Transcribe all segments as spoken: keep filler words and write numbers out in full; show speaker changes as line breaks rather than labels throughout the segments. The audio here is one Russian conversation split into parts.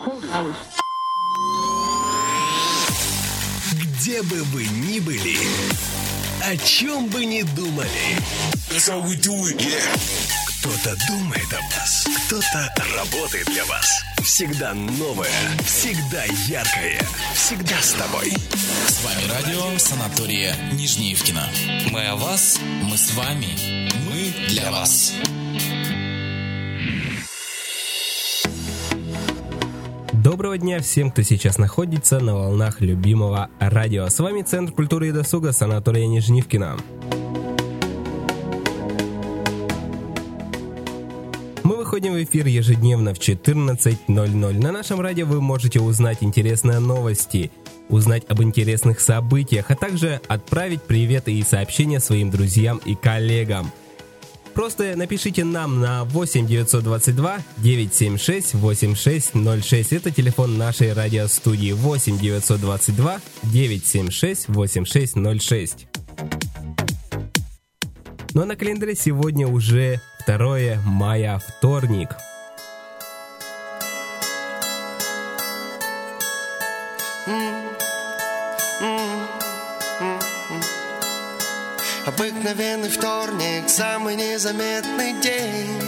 Где бы вы ни были, о чем бы ни думали, кто-то думает о вас, кто-то работает для вас. Всегда новое, всегда яркое, всегда с тобой.
С вами радио «Санатория Нижнеевкино». Мы о вас, мы с вами, мы для вас.
Доброго дня всем, кто сейчас находится на волнах любимого радио. С вами Центр культуры и досуга «Санатория Нижнеевкино». Мы выходим в эфир ежедневно в четырнадцать ноль ноль. На нашем радио вы можете узнать интересные новости, узнать об интересных событиях, а также отправить приветы и сообщения своим друзьям и коллегам. Просто напишите нам на восемь девятьсот двадцать два девятьсот семьдесят шесть восемьдесят шесть ноль шесть. Это телефон нашей радиостудии восемь девятьсот двадцать два девятьсот семьдесят шесть восемьдесят шесть ноль шесть. Ну а на календаре сегодня уже второе мая, вторник.
Обыкновенный вторник, самый незаметный день.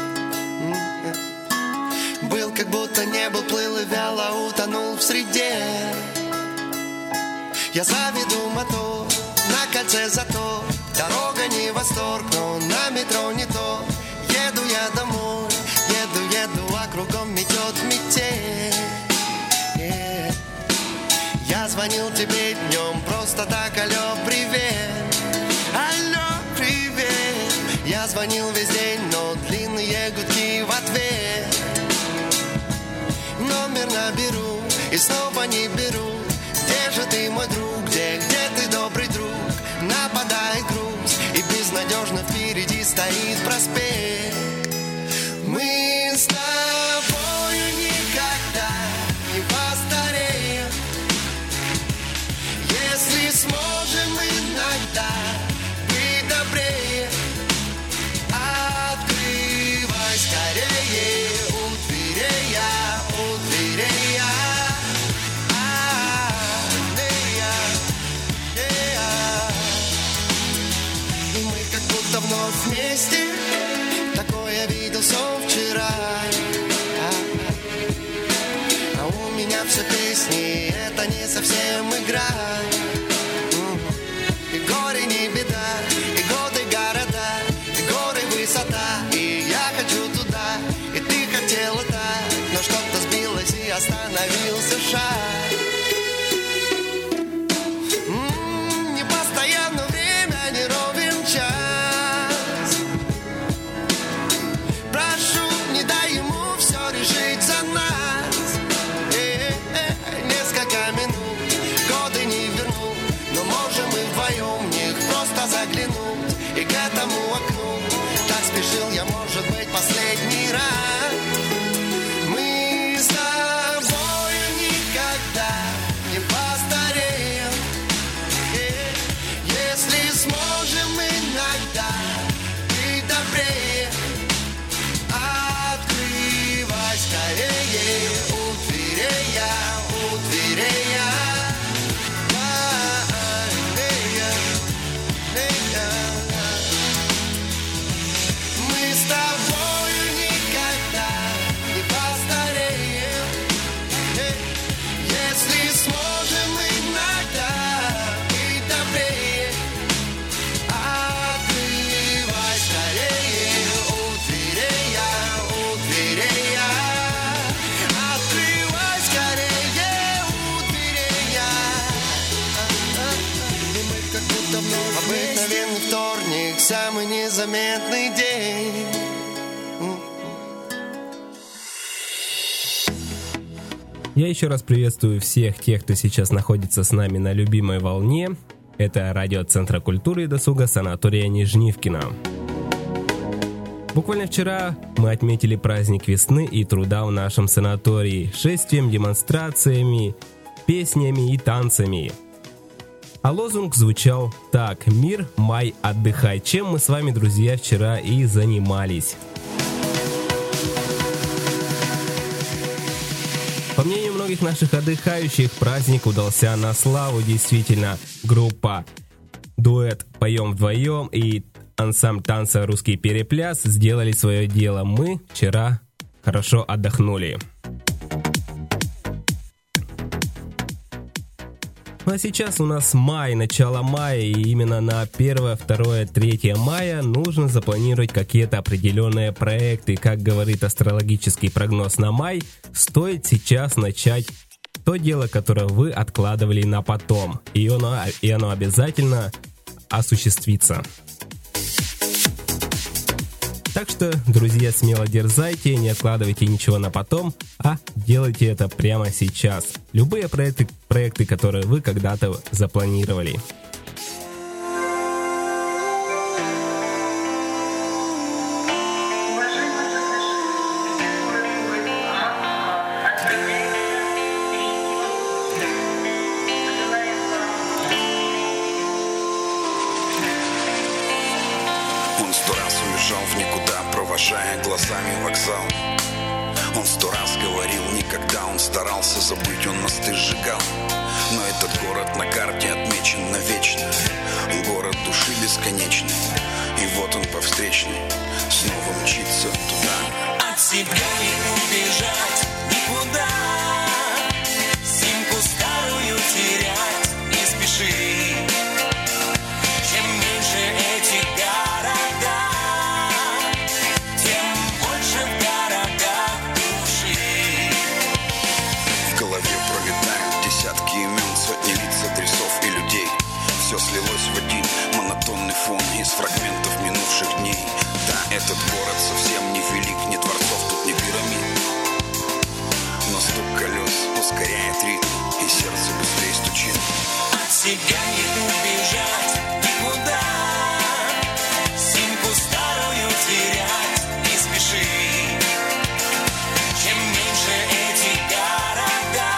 Был, как будто не был, плыл и вяло утонул в среде. Я заведу мотор, на кольце затор. Дорога не восторг, но на метро не то. Еду я домой, еду, еду, а кругом метет метель. Yeah. Я звонил тебе днем, просто так, алло, привет. Алло, привет. Я звонил весь день, но длинные гудки в ответ. Номер наберу и снова не беру. Где же ты, мой друг, где, где ты, добрый друг? Нападает груз, и безнадежно впереди стоит проспект. Мы с тобою никогда не постареем, если сможем иногда быть добрее. Открывай скорее, у дверей я, у дверей я. Вновь вместе, такое видел сон вчера. А, а у меня все песни, это не совсем игра. И горе не беда, и годы города, и горы высота. И я хочу туда, и ты хотела так, но что-то сбилось и остановился шаг. М-м, не постоянно время, не ровен час. Решить за нас. Э-э-э, несколько минут, годы не вернут, но можем мы вдвоем в них просто заглянуть. И к этому окну так спешил я, может быть, последний раз. Мы с тобою никогда не постареем, э, если сможем иногда быть добрее. Скорее, у дверей я, у дверей я. Мы с тобою никогда не постареем, если сможем иногда быть добрее. Открывай скорее, у дверей я, у дверей я. Обыкновенный вторник, самый незаметный день.
Я еще раз приветствую всех тех, кто сейчас находится с нами на любимой волне. Это радио Центра культуры и досуга «Санатория Нижнеевкино». Буквально вчера мы отметили праздник весны и труда в нашем санатории шествием, демонстрациями, песнями и танцами. А лозунг звучал так: «Мир, май, отдыхай», чем мы с вами, друзья, вчера и занимались. По мнению многих наших отдыхающих, праздник удался на славу. Действительно, группа дуэт «Поем вдвоем» и ансамбль танца «Русский перепляс» сделали свое дело. Мы вчера хорошо отдохнули. Ну а сейчас у нас май, начало мая, и именно на первое, второе, третье мая нужно запланировать какие-то определенные проекты. Как говорит астрологический прогноз на май, стоит сейчас начать то дело, которое вы откладывали на потом, и оно, и оно обязательно осуществится. Так что, друзья, смело дерзайте, не откладывайте ничего на потом, а делайте это прямо сейчас. Любые проекты, проекты, которые вы когда-то запланировали.
В никуда, провожая глазами вокзал. Он сто раз говорил никогда, он старался забыть, он мосты сжигал. Но этот город на карте отмечен навечно. Город души бесконечный. И вот он по встречной снова мчится туда.
От себя не убежать никуда, симку старую терять не спеши. Чем меньше этих города,
десятки имен, сотни лиц, адресов и людей. Все слилось в один монотонный фон из фрагментов минувших дней. Да, этот город совсем не велик, ни дворцов тут, ни пирамид. Но стук колес ускоряет ритм, и сердце быстрее стучит.
От себя не убежать никуда, симку старую терять не спеши. Чем меньше этих города,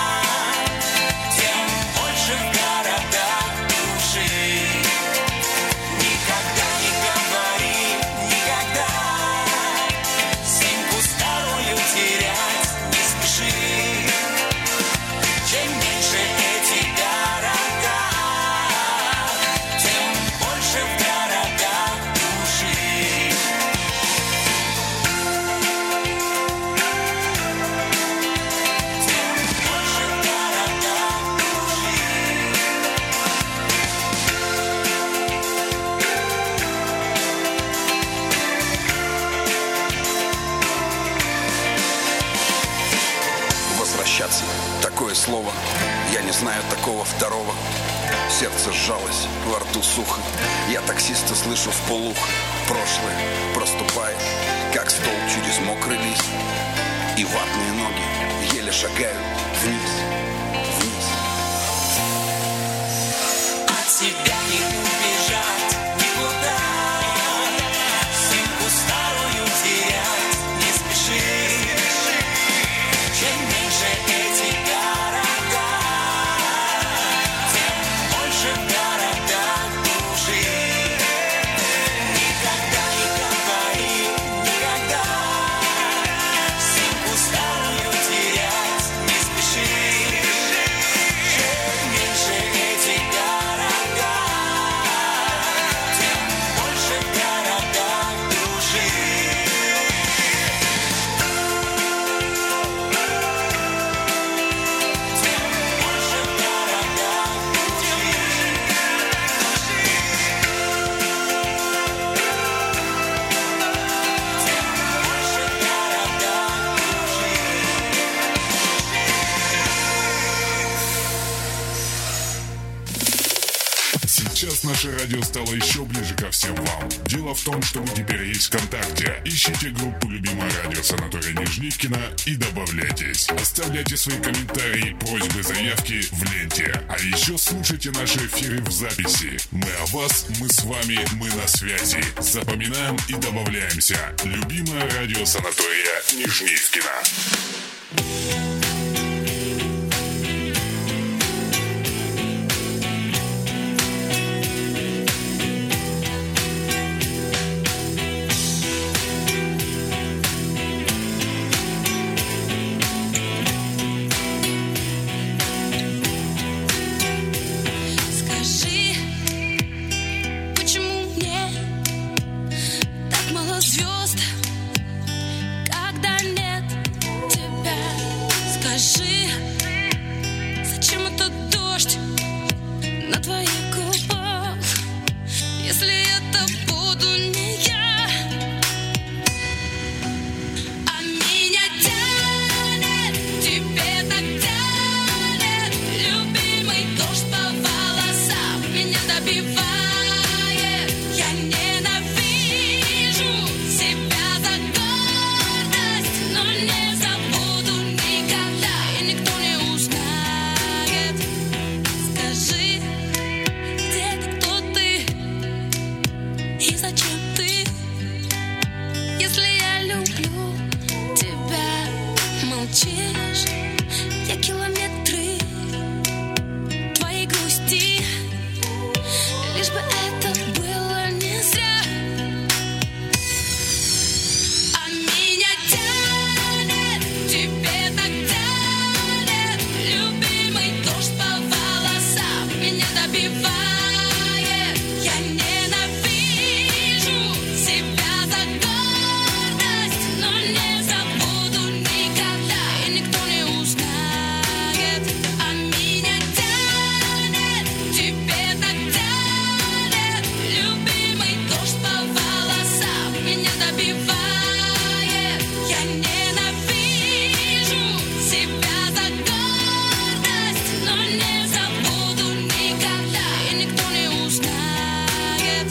такое слово, я не знаю такого второго. Сердце сжалось, во рту сухо. Я таксиста слышу вполуха. Прошлое проступает, как стол через мокрый лист. И ватные ноги еле шагают вниз, вниз.
От себя не убежать никуда, симку старую терять не спеши. Чем меньше эти города, тем больше в городах души. Никогда не говори, никогда, симку старую терять не спеши. Чем меньше эти города, тем больше в городах души.
Сейчас наше радио стало еще ближе ко всем вам. Дело в том, что мы теперь есть ВКонтакте. Ищите группу «Любимое радио» санатория Нижнивкина и добавляйтесь. Оставляйте свои комментарии, просьбы, заявки в ленте. А еще слушайте наши эфиры в записи. Мы о вас, мы с вами, мы на связи. Запоминаем и добавляемся. Любимое радио санатория Нижнивкина.
значишь. Я километры твоей грусти, лишь бы это было не зря. А меня тянет, тебе так тянет, любимый дождь по волосам меня добивает. Я ненавижу себя за гордость, но не забуду никогда, и никто не узнает. А меня тянет, тебе так тянет, любимый дождь по волосам меня добивает. Я ненавижу себя за гордость, но не забуду никогда, и никто не узнает.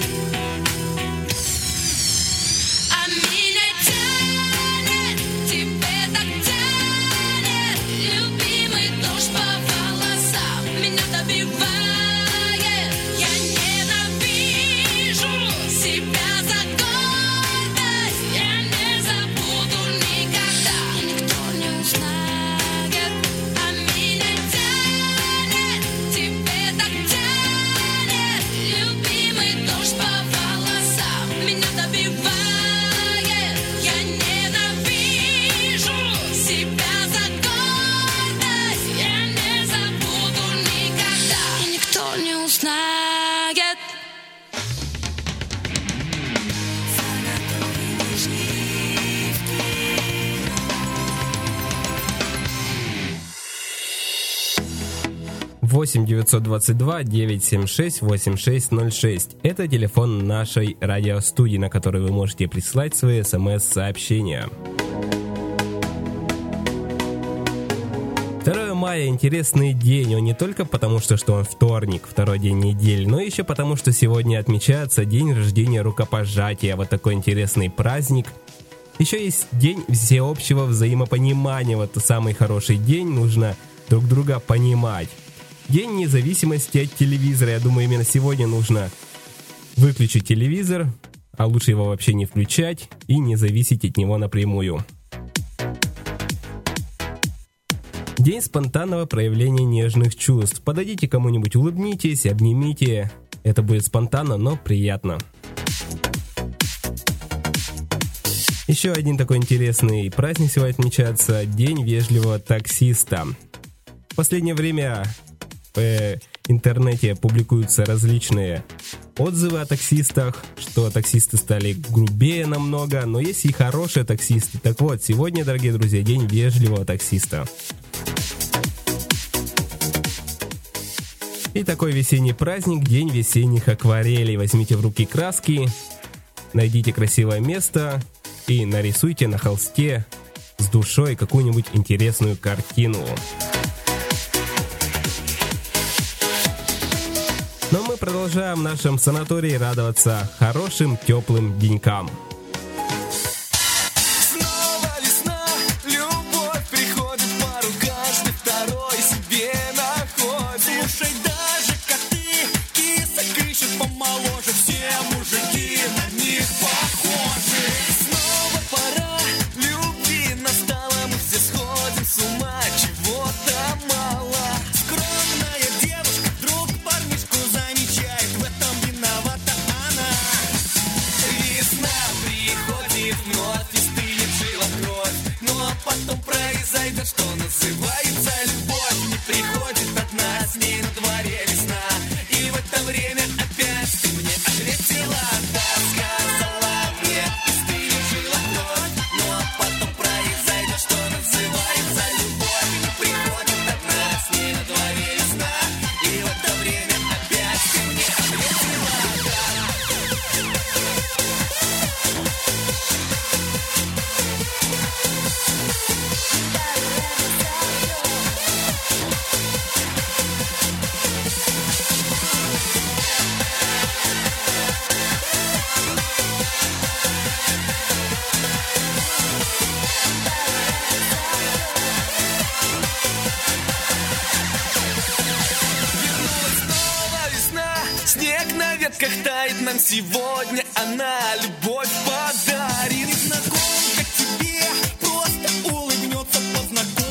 А меня тянет, тебе так тянет, любимый дождь по волосам меня добивает. Я ненавижу себя за гордость, я не забуду никогда, и никто не узнает. А меня тянет, тебе так тянет, любимый дождь по волосам меня добивает. Я ненавижу себя за гордость, я не забуду никогда, и никто не узнает.
восемь девятьсот двадцать два девятьсот семьдесят шесть восемьдесят шесть ноль шесть. Это телефон нашей радиостудии, на который вы можете прислать свои смс-сообщения. второе мая интересный день, он не только потому, что, что он вторник, второй день недели, но еще потому, что сегодня отмечается день рождения рукопожатия, вот такой интересный праздник. Еще есть день всеобщего взаимопонимания, вот самый хороший день, нужно друг друга понимать. День независимости от телевизора, я думаю, именно сегодня нужно выключить телевизор, а лучше его вообще не включать и не зависеть от него напрямую. День спонтанного проявления нежных чувств. Подойдите кому-нибудь, улыбнитесь, обнимите. Это будет спонтанно, но приятно. Еще один такой интересный праздник сегодня отмечается. День вежливого таксиста. В последнее время в интернете публикуются различные отзывы о таксистах, что таксисты стали грубее намного, но есть и хорошие таксисты. Так вот, сегодня, дорогие друзья, день вежливого таксиста. И такой весенний праздник, день весенних акварелей. Возьмите в руки краски, найдите красивое место и нарисуйте на холсте с душой какую-нибудь интересную картину. Но мы продолжаем в нашем санатории радоваться хорошим теплым денькам.
Снова весна, любовь приходит пару, каждый второй себе находит. Слушай, даже коты кисок ищут помоложе, все мужики на них похожи. Снова пора любви настала, мы все сходим с ума, чего-то мало. Скромная девушка вдруг парнишку замечает, в этом виновата она. Весна приходит вновь, и стынет жила кровь, но потом произойдет, что называется любовь. Не приходит одна, с ней на дворе весна, и в это время опять ты мне ответила, да, сказала мне, и стынет жила кровь, но потом произойдет, что называется любовь. Не приходит одна, с ней на дворе весна, и в это время опять ты мне ответила, да. Снег на ветках тает, нам сегодня она любовь подарит. Незнакомка тебе просто улыбнется, познакомится.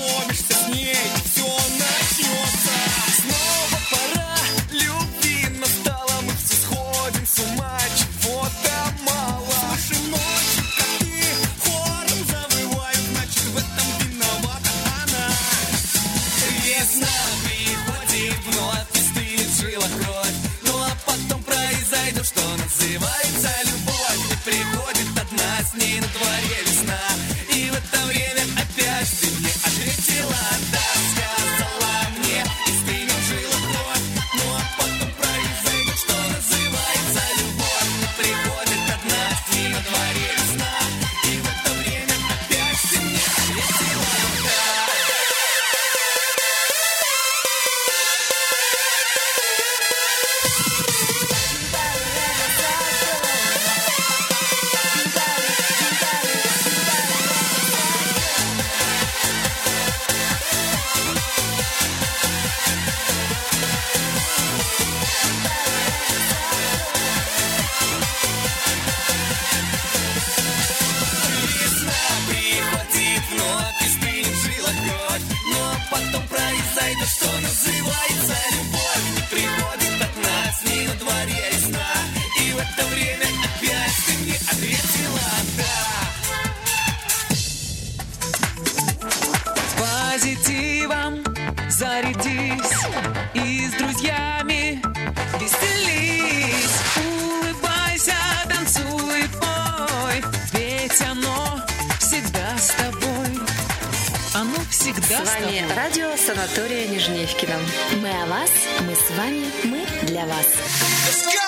потом произойдет, что называется любовь. Не приходит от нас ни на дворе весна, и в это время опять ты мне ответила да. Позитивом зарядись и с друзьями веселись. Улыбайся, танцуй, пой, ведь оно всегда с тобой. Оно всегда
с вами
тобой.
Радио Санатория Нижнеевкина. Мы о вас, мы с вами, мы для вас.
Let's go!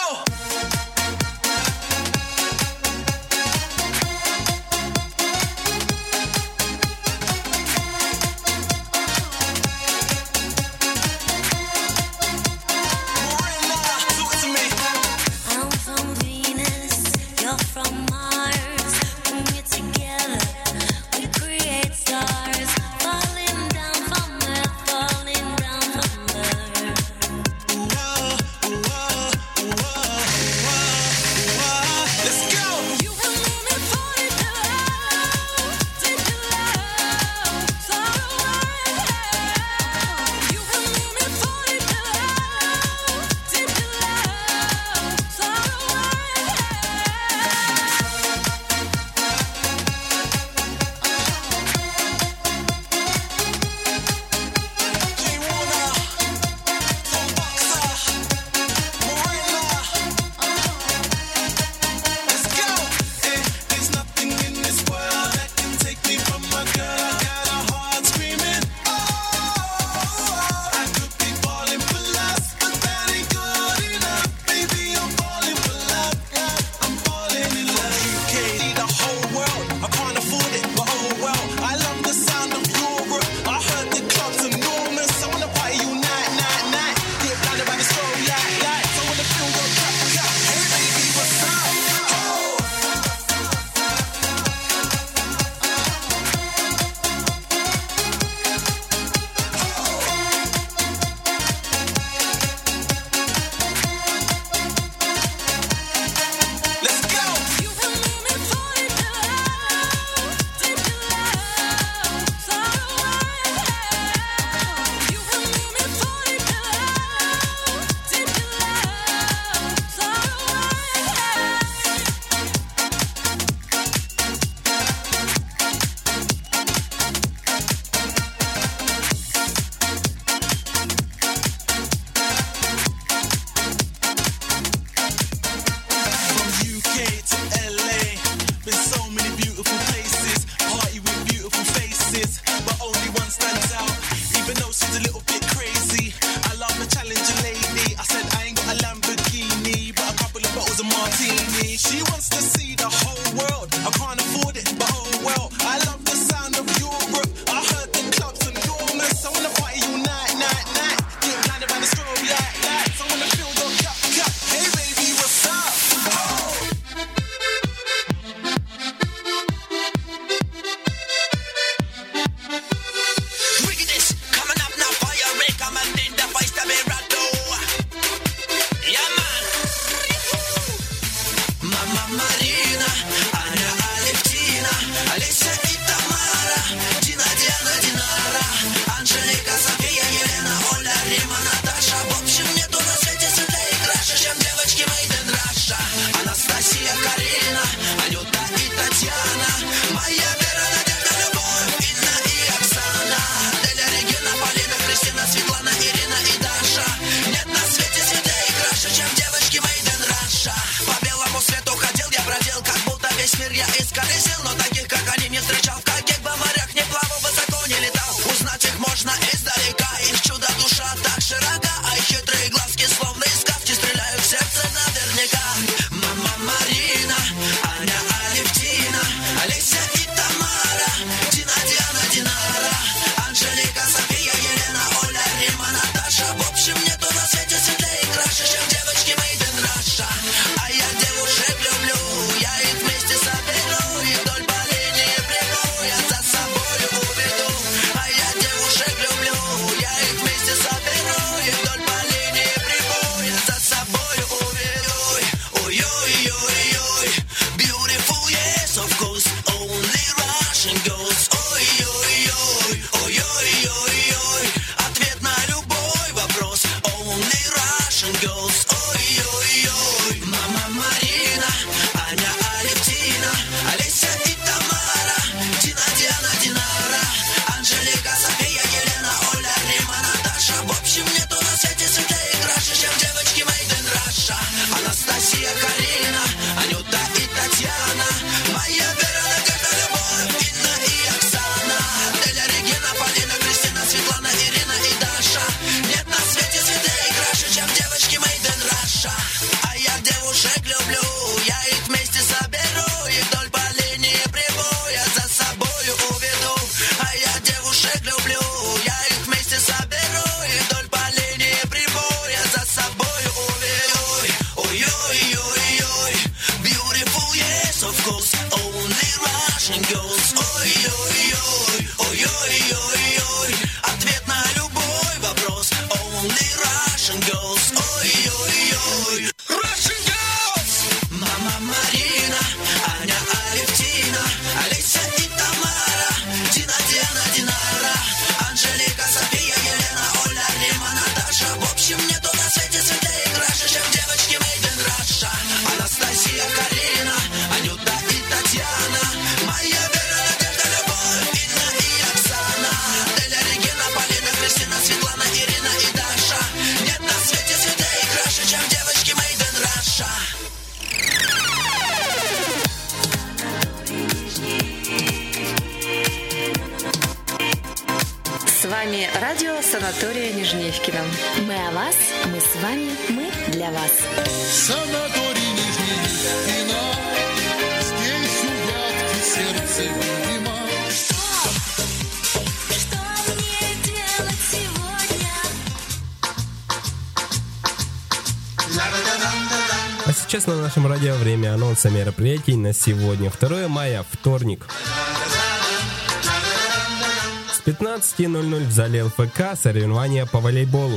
Coming up now, fire.
В общем, нету на свете светлее и краше, чем девочки Made in Russia. Анастасия, Карина, Анюта и Татьяна, моя Вера, Надежда, Любовь, Инна и Оксана, Деля, Регина, Полина, Кристина, Светлана, Ирина и Даша. Нет на свете светлее и краше, чем девочки Made in Russia. А я девушек люблю, я их вместе соберу и вдоль по линии прибоя за собою уведу. А я девушек люблю, я их вместе соберу и вдоль по линии прибоя за собою уведу. Ой-ой-ой-ой, beautiful, yes, of course, only Russian girls. Ой-ой-ой, ой-ой-ой-ой, ответ на любой вопрос, only Russian girls. Ой-ой-ой, Russian girls. Мама Марина, Аня, Алевтина, Алиса и Тамара, Дина, Диана, Динара, Анжелика, София, Елена, Оля, Рима, Наташа. В общем, нету на свете светлее и краше, чем девочки Made in Russia. Анастасия, Карина, Анюта и Татьяна, моя Вера, Надежда, Любовь, Инна и Оксана, Деля, Регина, Полина, Кристина, Светлана, Ирина и Даша. Нет на свете светлее и краше, чем девочки Made in Russia.
С вами радио Санатория Нижневкина. Мы о вас, мы с вами, мы для вас.
Санаторий Нижневкина, здесь у вятки сердце видимо.
Что мне делать сегодня?
А сейчас на нашем радио время анонса мероприятий на сегодня, второе мая, вторник. С пятнадцати ноль-ноль в зале эл эф ка соревнования по волейболу.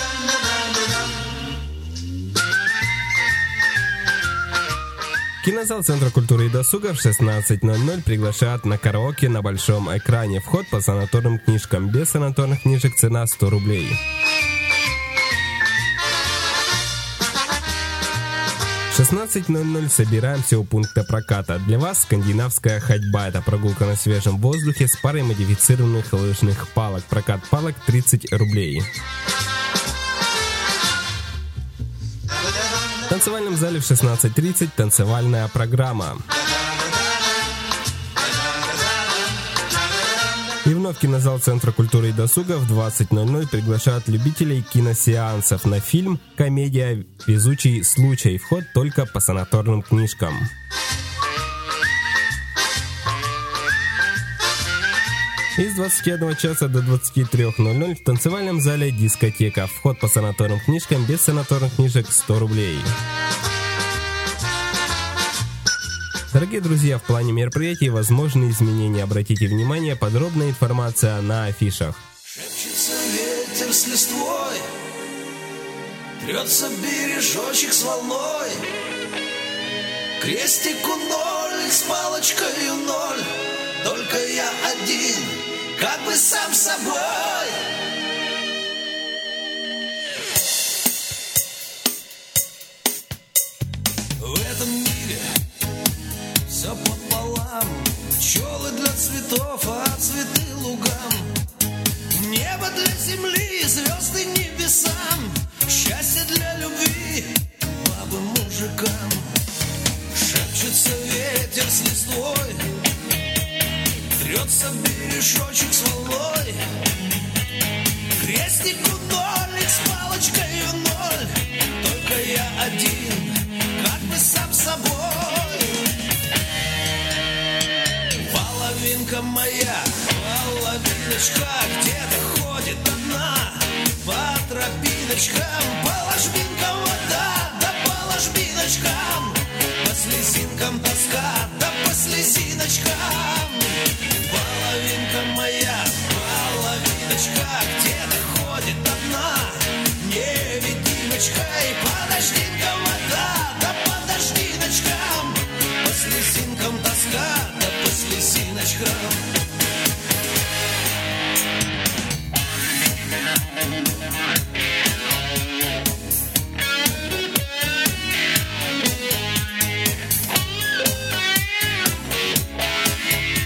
Кинозал Центра культуры и досуга в шестнадцать ноль-ноль приглашает на караоке на большом экране. Вход по санаторным книжкам. Без санаторных книжек цена сто рублей. В шестнадцать ноль-ноль собираемся у пункта проката. Для вас скандинавская ходьба. Это прогулка на свежем воздухе с парой модифицированных лыжных палок. Прокат палок тридцать рублей. В танцевальном зале в шестнадцать тридцать танцевальная программа. И вновь кинозал Центра культуры и досуга в двадцать ноль-ноль приглашают любителей киносеансов на фильм «Комедия. Везучий случай». Вход только по санаторным книжкам. И с двадцати одного часа до двадцати трёх ноль-ноль в танцевальном зале дискотека. Вход по санаторным книжкам, без санаторных книжек сто рублей. Дорогие друзья, в плане мероприятий возможны изменения. Обратите внимание, подробная информация на афишах.
Шепчется ветер с листвой, трется бережочек с волной. Крестику ноль, с палочкою ноль, только я один, как бы сам собой. В этом мире все пополам, пчелы для цветов, а цветы лугам. Небо для земли, звезды небесам, счастье для любви, бабы мужикам. Шепчется ветер с листвой, трется бережочек с волной. Крестику ноль, с палочкою ноль, только я один, как бы сам собой. Половинка моя, половиночка, где-то ходит одна по тропиночкам. По ложбинкам вода, да по ложбиночкам, по слезинкам тоска, да по слезиночкам. Половинка моя, половиночка, где-то ходит одна невидимочка. И по дождинкам вода, да по дождиночкам, по слезинкам тоска, да по слезиночкам.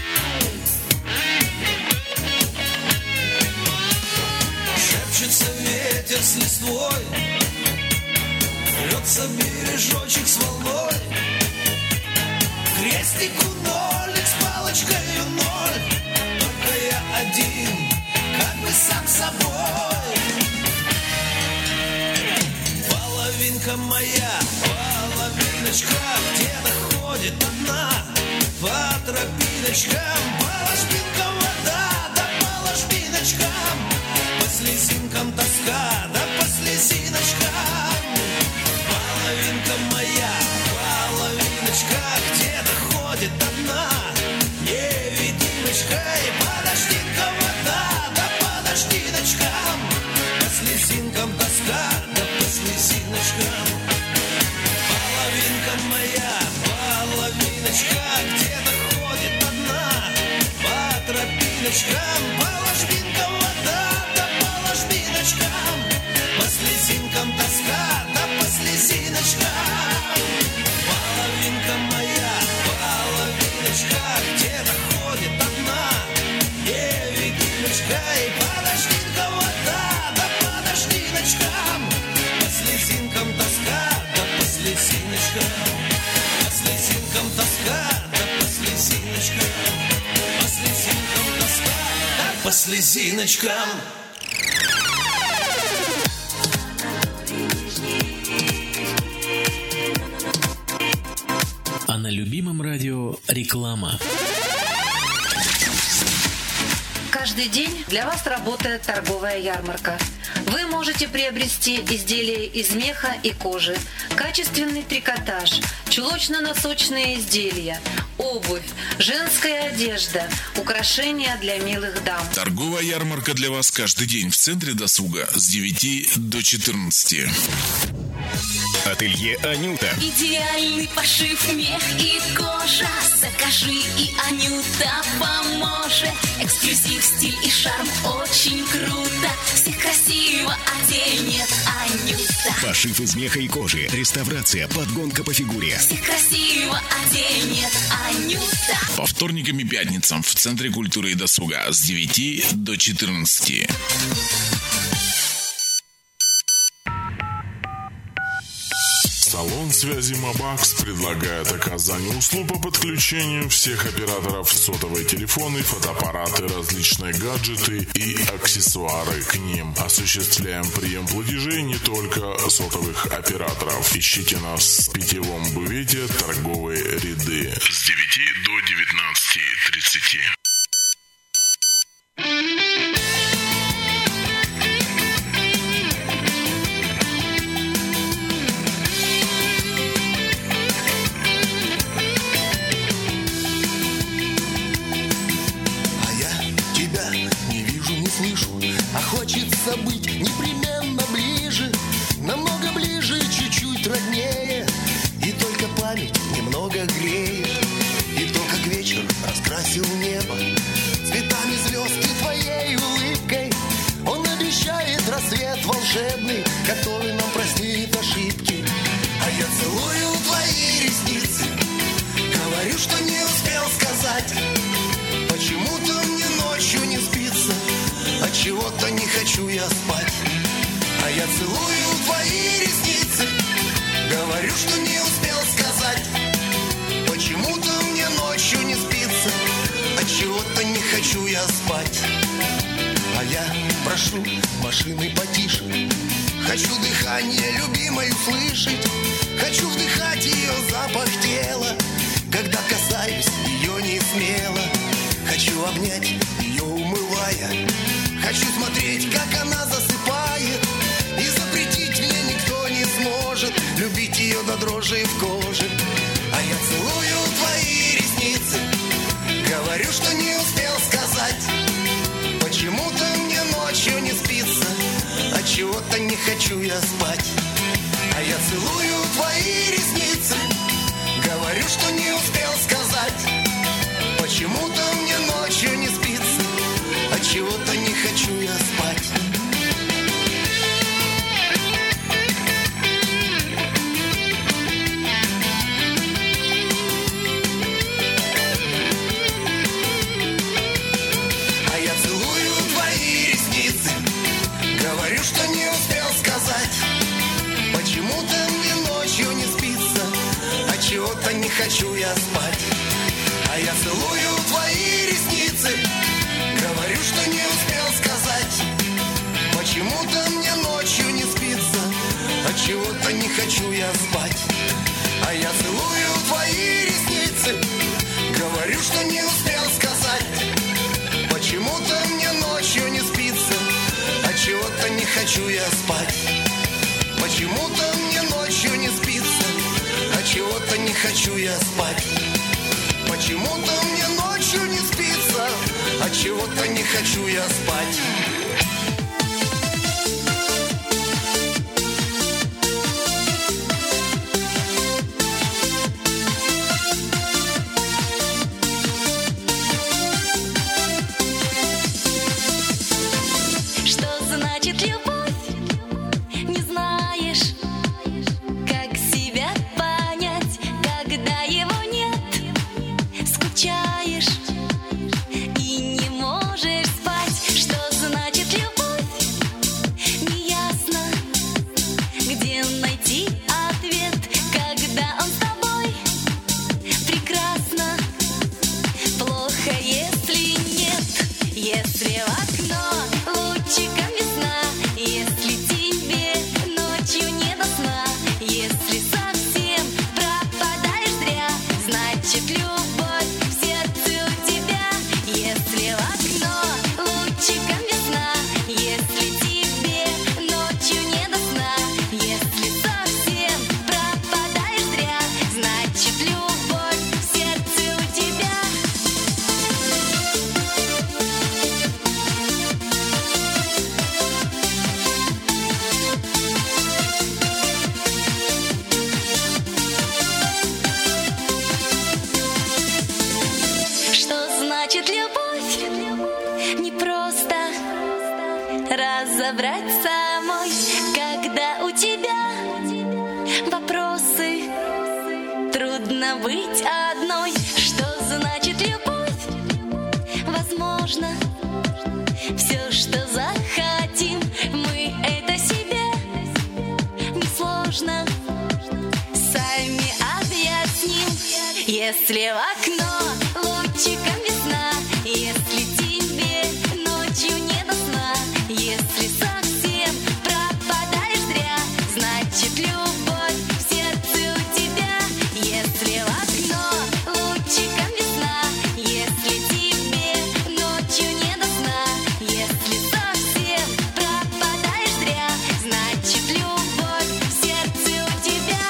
Шепчется ветер с листвой, льется бережочек с волной. Крестику нолик с палочкой ноль, только я один, как бы сам собой. Половинка моя, половиночка, где-то ходит одна по тропиночкам. По ложбинкам вода, да по ложбиночкам, по слезинкам тоска, да по слезиночкам. Половинка моя, половиночка, где-то ходит одна невидимочка. И по дождинкам вода, да по дождиночкам, по слезинкам тоска, да по слезиночкам. Половинка моя, половиночка, где-то ходит одна по тропиночкам. По ложбинкам вода, да по ложбиночкам, по слезинкам тоска, да по слезиночкам. Половинка моя, половиночка, где-то ходит одна невидимочка. И по дождинкам вода, да по дождиночкам, по слезинкам тоска, да по слезиночкам. По слезинкам тоска, да по слезиночкам, по слезинкам тоска, да по слезиночкам.
А на любимом радио реклама.
Каждый день для вас работает торговая ярмарка. Вы можете приобрести изделия из меха и кожи, качественный трикотаж, чулочно-носочные изделия, обувь, женская одежда, украшения для милых дам.
Торговая ярмарка для вас каждый день в центре досуга с девяти до четырнадцати.
Ателье Анюта.
Идеальный пошив, мех и кожа. Закажи, и Анюта поможет. Эксклюзив, стиль и шарм, очень круто. Всех красиво оденет Анюта.
Пошив из меха и кожи, реставрация, подгонка по фигуре.
Всех красиво оденет Анюта.
По вторникам и пятницам в Центре культуры и досуга с девяти до четырнадцати.
Салон связи Мобакс предлагает оказание услуг по подключению всех операторов сотовые телефоны, фотоаппараты, различные гаджеты и аксессуары к ним. Осуществляем прием платежей не только сотовых операторов. Ищите нас в питьевом бувете «Торговые ряды» с девяти до девятнадцати тридцати.
А хочется быть непременно ближе, намного ближе, чуть-чуть роднее. И только память немного греет, и то, как вечер раскрасил небо цветами звезд и твоей улыбкой. Он обещает рассвет волшебный, который нам простит ошибки. А я целую твои ресницы, говорю, что не успел сказать. Почему-то мне ночью не спится, от чего-то не хочу я спать. А я целую твои ресницы, говорю, что не успел сказать. Почему-то мне ночью не спится, от чего-то не хочу я спать. А я прошу машины потише, хочу дыхание любимой услышать. Хочу вдыхать ее запах тела, когда касаюсь ее не смело. Хочу обнять ее, умывая. Хочу смотреть, как она засыпает. И запретить мне никто не сможет любить ее до дрожи в коже. А я целую твои ресницы, говорю, что не успел сказать. Почему-то мне ночью не спится, от чего-то не хочу я спать. А я целую твои ресницы, говорю, что не успел сказать. Почему-то мне ночью не спится, от чего-то не хочу я спать. А я целую твои ресницы, говорю, что не успел хочу я спать. А я целую твои ресницы, говорю, что не успел сказать. Почему-то мне ночью не спится, отчего-то не хочу я спать. А я целую твои ресницы, говорю, что не успел сказать. Почему-то мне ночью не спится, отчего-то не хочу я спать. Почему-то мне ночью не спится, отчего-то не хочу я спать. Почему-то мне ночью не спится, отчего-то не хочу я спать.
разобрать самой, когда у тебя вопросы. Трудно быть одной. Что значит любовь? Возможно, все, что захотим, мы это себе несложно сами объясним. Если в окно лучиком весна, если тебе ночью не до сна, если совсем пропадаешь зря, значит любовь в сердце у тебя. Если в окно лучиком весна, если тебе ночью не до сна, если совсем пропадаешь зря, значит любовь в сердце у тебя.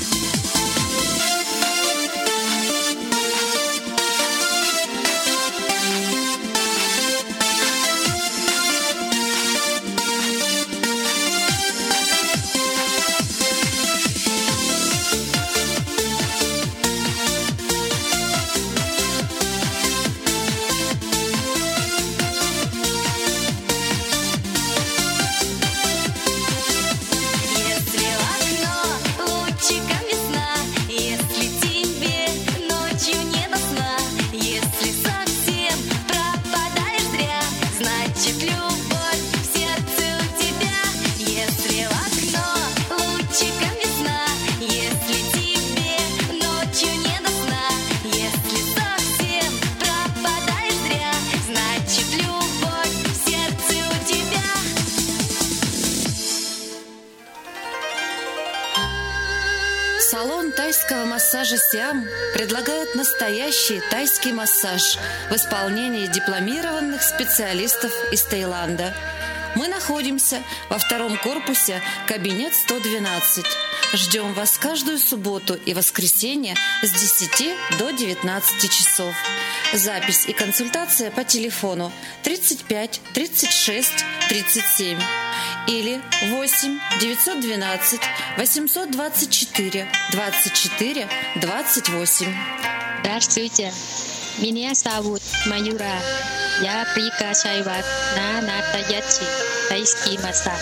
Салон тайского массажа «Сиам» предлагает настоящий тайский массаж в исполнении дипломированных специалистов из Таиланда. Мы находимся во втором корпусе, кабинет сто двенадцать. Ждем вас каждую субботу и воскресенье с десяти до девятнадцати часов. Запись и консультация по телефону тридцать пять тридцать шесть тридцать семь или восемь девятьсот двенадцать восемьсот двадцать четыре двадцать четыре двадцать восемь.
Здравствуйте, меня зовут Маюра. Я приглашаю вас на настоящий тайский массаж.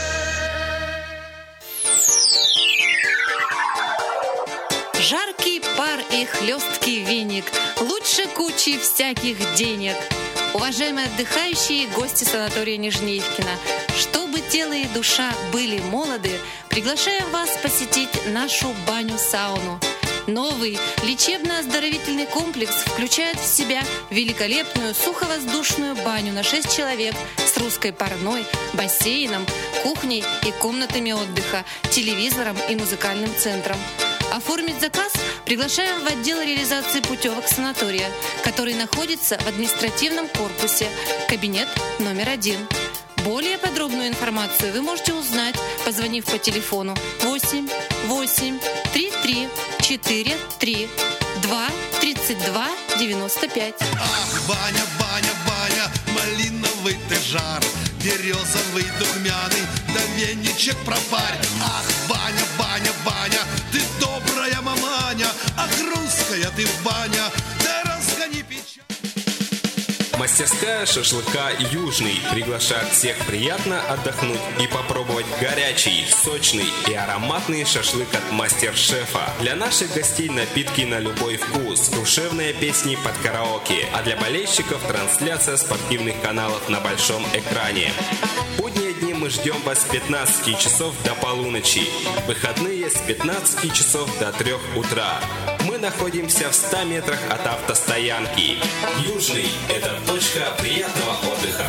Жаркий пар и хлесткий веник лучше кучи всяких денег. Уважаемые отдыхающие, гости санатория Нижнеивкино, чтобы тело и душа были молоды, приглашаем вас посетить нашу баню-сауну. Новый лечебно-оздоровительный комплекс включает в себя великолепную суховоздушную баню на шесть человек с русской парной, бассейном, кухней и комнатами отдыха, телевизором и музыкальным центром. Оформить заказ приглашаем в отдел реализации путевок санатория, который находится в административном корпусе, кабинет номер один. Более подробную информацию вы можете узнать, позвонив по телефону восемь восемь три три четыре три два тридцать два девяносто пять.
Ах, баня, баня, баня, малиновый ты жар, березовый духмяный, да веничек пропарь. Ах, баня, баня, баня, ты добрая маманя, ах, русская ты баня, да разгони печаль.
Мастерская шашлыка «Южный» приглашает всех приятно отдохнуть и попробовать горячий, сочный и ароматный шашлык от мастер-шефа. Для наших гостей напитки на любой вкус, душевные песни под караоке, а для болельщиков трансляция спортивных каналов на большом экране. В будние дни мы ждем вас с пятнадцати часов до полуночи, выходные с пятнадцати часов до трёх утра. Мы находимся в ста метрах от автостоянки. «Южный» — это точка приятного отдыха.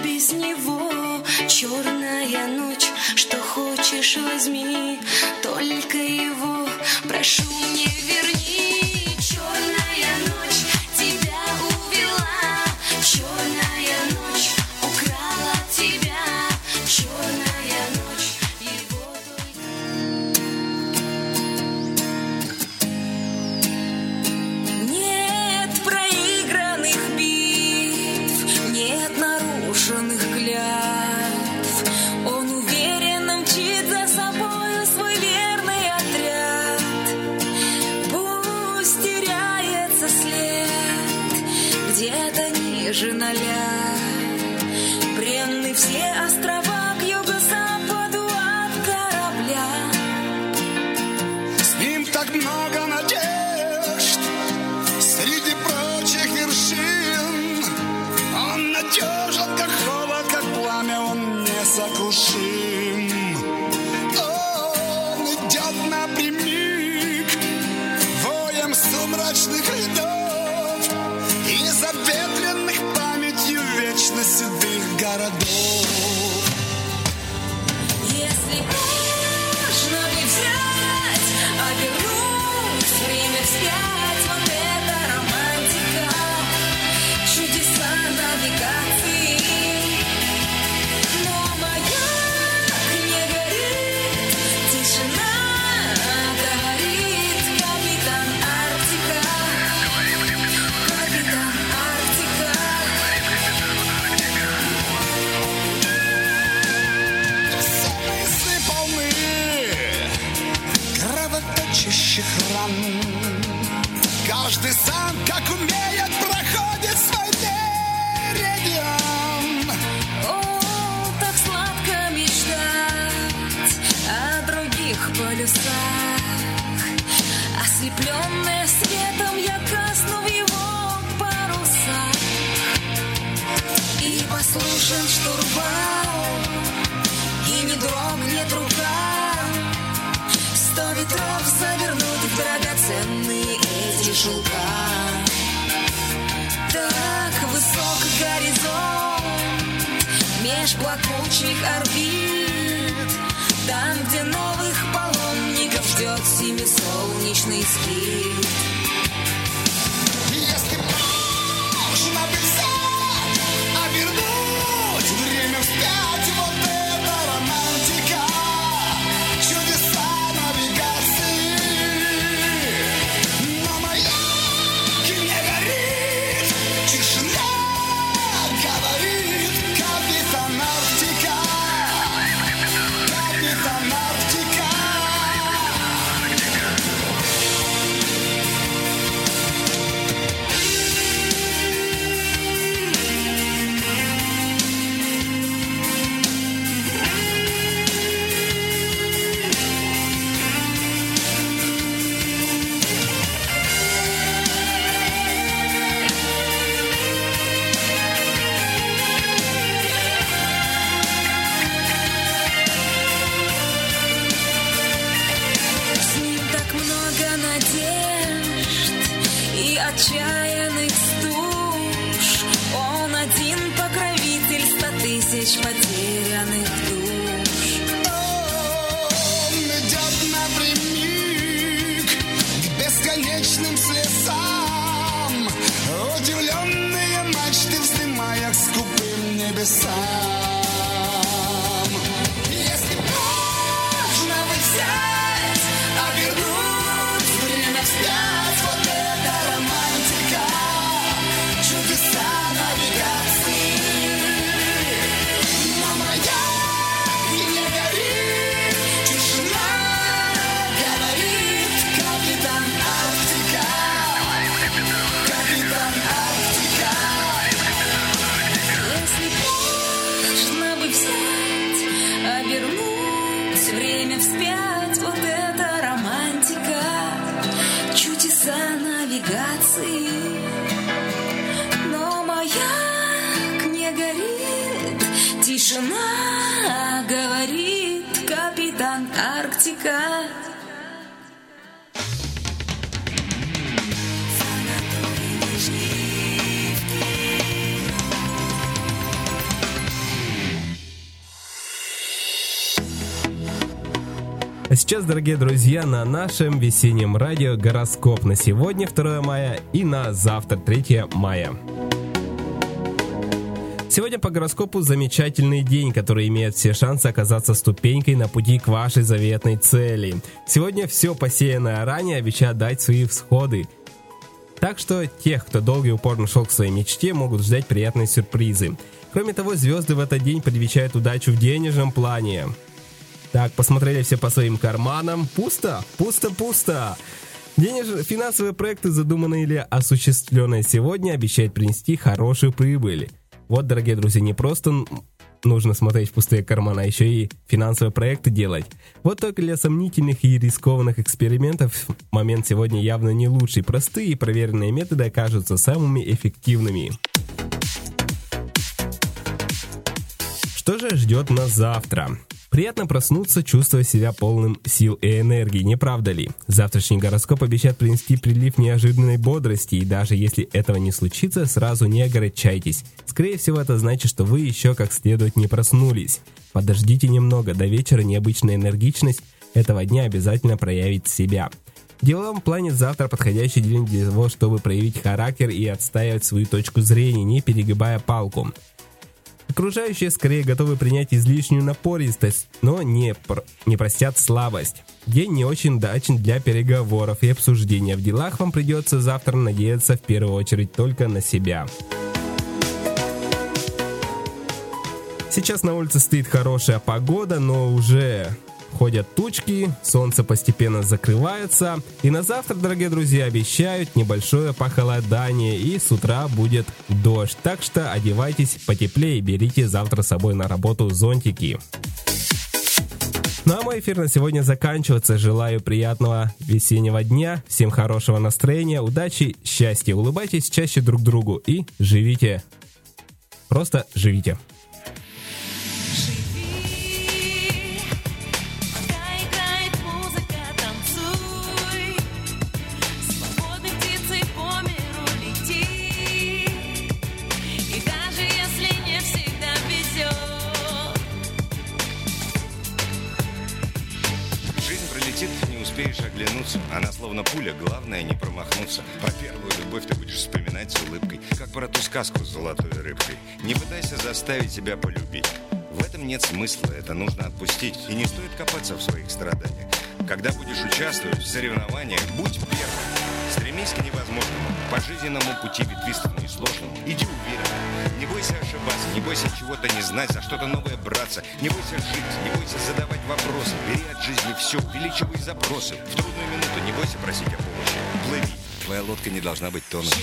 без него. Черная ночь, что хочешь возьми, только его прошу не верни. Черная ночь тебя увела, черная ночь украла тебя, черная ночь его только. Нет проигранных битв, нет нарушенных клятв. Он уверенно мчит за собою свой верный отряд. Пусть теряется след где-то ниже ноля. Бренны все острова к юго-западу от корабля.
С ним так много надежд среди прочих вершин. Он надежен, как холод, как пламя, он несокрушим. Он идет напрямик воем сумрачных рядов и заветренных памятью вечно седых городов.
Если можно бы взять, обернуть время вспять, вот это романтика, чудеса навигации. Но маяк не горит, тишина говорит, капитан Арктика, капитан Арктика.
Все мысли полны кровоточащих ран. Каждый сам, как умеет, проходит свой меридиан.
О, так сладко мечтать о других полюсах. Ослепленная светом, я касну в его парусах. И послушен штурвал, и не дрогнет рука. Сто ветров завернуть в драгоценные эти шелка. Так высок горизонт меж плакучих орбит, там, где новых паломников ждет семисолнечный скит.
Если можно бы взять, обернуть время вспять, вот это романтика, чудеса навигации. Но маяк не горит, тишина говорит, капитан Арктика, капитан Арктика.
С ним так много надежд и отчаянных стуж. Он один покровитель ста тысяч потерянных душ.
Он идет напрямик к бесконечным слезам, удивленные мачты вздымая к скупым небесам. Если можно бы взять, обернуть время вспять, вот это романтика, чудеса навигации. Но маяк не горит, тишина говорит, капитан Арктика, капитан Арктика.
Если можно бы взять, обернуть время вспять, вот это романтика, чудеса навигации. Но маяк не горит, тишина говорит, капитан Арктика.
А сейчас, дорогие друзья, на нашем весеннем радио гороскоп на сегодня, второе мая, и на завтра, третье мая. Сегодня по гороскопу замечательный день, который имеет все шансы оказаться ступенькой на пути к вашей заветной цели. Сегодня все посеянное ранее обещает дать свои всходы. Так что тех, кто долго и упорно шел к своей мечте, могут ждать приятные сюрпризы. Кроме того, звезды в этот день предвещают удачу в денежном плане. Так, посмотрели все по своим карманам. Пусто, пусто, пусто. Денеж... Финансовые проекты, задуманные или осуществленные сегодня, обещают принести хорошую прибыль. Вот, дорогие друзья, не просто нужно смотреть в пустые карманы, а еще и финансовые проекты делать. Вот только для сомнительных и рискованных экспериментов момент сегодня явно не лучший. Простые и проверенные методы окажутся самыми эффективными. Что же ждет нас завтра? Приятно проснуться, чувствуя себя полным сил и энергии, не правда ли? Завтрашний гороскоп обещает принести прилив неожиданной бодрости, и даже если этого не случится, сразу не огорчайтесь. Скорее всего, это значит, что вы еще как следует не проснулись. Подождите немного, до вечера необычная энергичность этого дня обязательно проявит себя. В деловом плане завтра подходящий день для того, чтобы проявить характер и отстаивать свою точку зрения, не перегибая палку. Окружающие скорее готовы принять излишнюю напористость, но не, пр- не простят слабость. День не очень удачен для переговоров и обсуждения. В делах вам придется завтра надеяться в первую очередь только на себя. Сейчас на улице стоит хорошая погода, но уже ходят тучки, солнце постепенно закрывается. И на завтра, дорогие друзья, обещают небольшое похолодание, и с утра будет дождь. Так что одевайтесь потеплее и берите завтра с собой на работу зонтики. Ну а мой эфир на сегодня заканчивается. Желаю приятного весеннего дня, всем хорошего настроения, удачи, счастья. Улыбайтесь чаще друг другу и живите. Просто живите.
Она словно пуля, главное не промахнуться. Про первую любовь ты будешь вспоминать с улыбкой, как про ту сказку с золотой рыбкой. Не пытайся заставить себя полюбить. В этом нет смысла, это нужно отпустить. И не стоит копаться в своих страданиях. Когда будешь участвовать в соревнованиях, будь первым. Стремись к невозможному, по жизненному пути ветвистому и сложному. Иди уверенно. Не бойся ошибаться, не бойся чего-то не знать, за что-то новое браться. Не бойся жить, не бойся задавать вопросы. Бери от жизни все, увеличивай запросы. В трудную минуту не бойся просить о помощи. Плыви, твоя лодка не должна быть тонущей.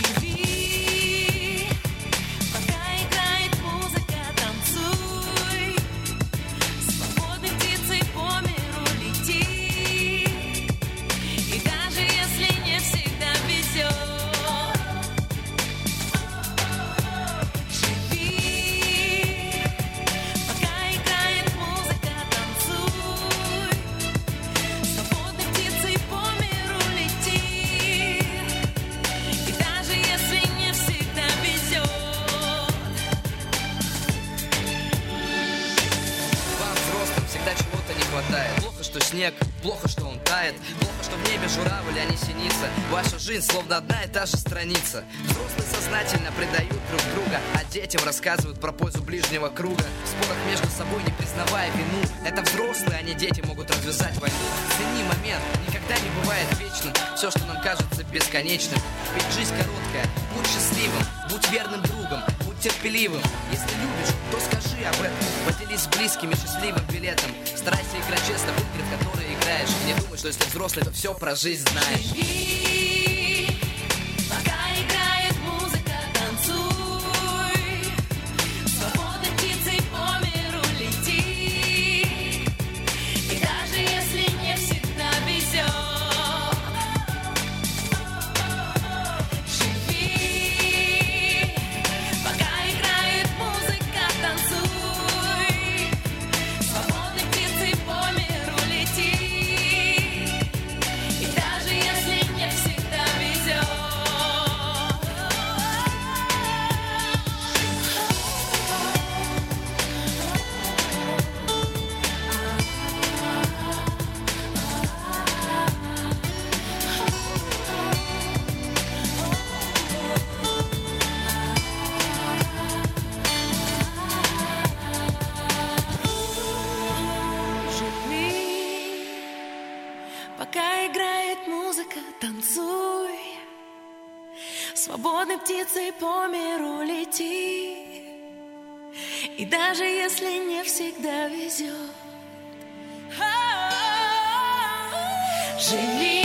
Снег, плохо, что он тает. Плохо, что в небе журавль, а не синица. Ваша жизнь словно одна и та же страница. Взрослые сознательно предают друг друга, а детям рассказывают про пользу ближнего круга. В спорах между собой не признавая вину. Это взрослые, а не дети могут развязать войну. Цени момент, никогда не бывает вечным. Все, что нам кажется бесконечным. Ведь жизнь короткая, будь счастливым, будь верным другом, будь терпеливым. Если любишь, то скажи об этом. Поделись с близкими счастливым билетом. Старайся играть честно в игры, в которые играешь. Не думай, что если взрослый, то все про жизнь знаешь.
Живи, пока играет музыка, танцуй. Свободной птицей по миру лети. И даже если не всегда везет, живи, пока играет музыка, танцуй. Свободной птицей по миру лети. И даже если не всегда
свободной птицей по миру лети. И даже если не всегда везет, живи.